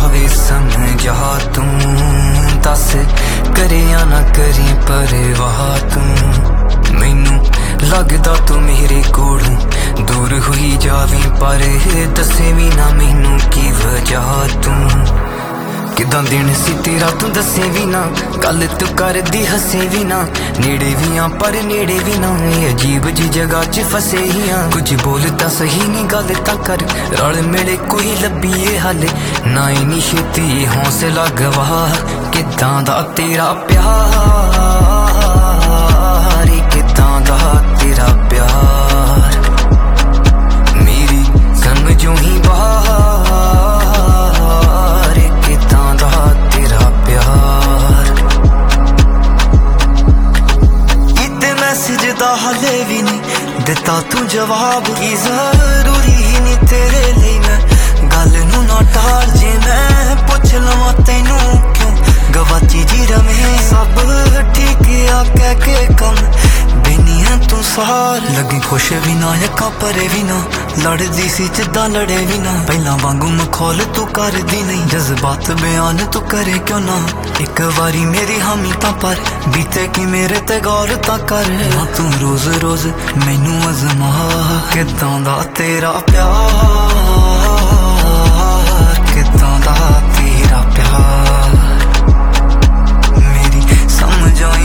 वे समझा तू दस करे या ना करी परवाह तू मैनू लगदा तू मेरे कोलों दूर हुई जावी पर दसे भी ना मैनू की वजह तू किदां दिन सी तेरा तू दसे भी ना गल तू कर दी हसे भी ना नेड़े भी आ पर नेड़े भी ना अजीब जी जगह च फसे ही आ कुछ बोलता सही नहीं गल तां कर रल मिले कोई लभीए हाले ना इनी छेती हौसला गवा किदां दा तेरा प्यार किदां दा तेरा प्यार मेरी समझों ही बाहर किदां दा तेरा प्यार इत्ते मैसेज दा हाले भी नहीं दिता तू जवाब की जरूरी ही नहीं तेरे लिए मैं गल नू ना टाल जे मैं पुछ लवां तैनू क्यों गवाची जी रमे सब ठीक आ कह के कम बेनी है तू सार लगी खुश भी ना यका परे भी ना लड़दी सी जिद्दां लड़े भी ना पहला वांगू मखौल तू कर दी नहीं जज्बात बयान तू करे क्यों ना एक बारी मेरी हामी तां पर बीते कि मेरे ते गौर तां कर ना तू रोज रोज मैनू अजमा किदां दा तेरा प्यार किदां दा तेरा प्यार मेरी समझों